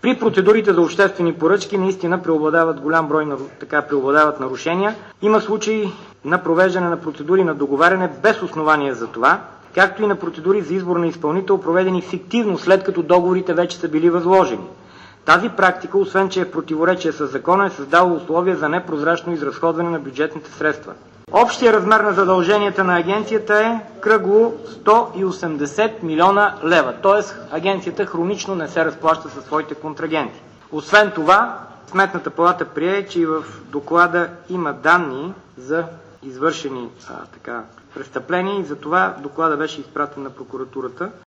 При процедурите за обществени поръчки наистина преобладават голям брой преобладават нарушения. Има случаи на провеждане на процедури на договаряне без основание за това, както и на процедури за избор на изпълнител, проведени фиктивно, след като договорите вече са били възложени. Тази практика, освен че е в противоречие с закона, е създала условия за непрозрачно изразходване на бюджетните средства. Общия размер на задълженията на агенцията е кръгло 180 милиона лева, т.е. агенцията хронично не се разплаща със своите контрагенти. Освен това, Сметната палата прие, че и в доклада има данни за извършени престъпления и затова доклада беше изпратен на прокуратурата.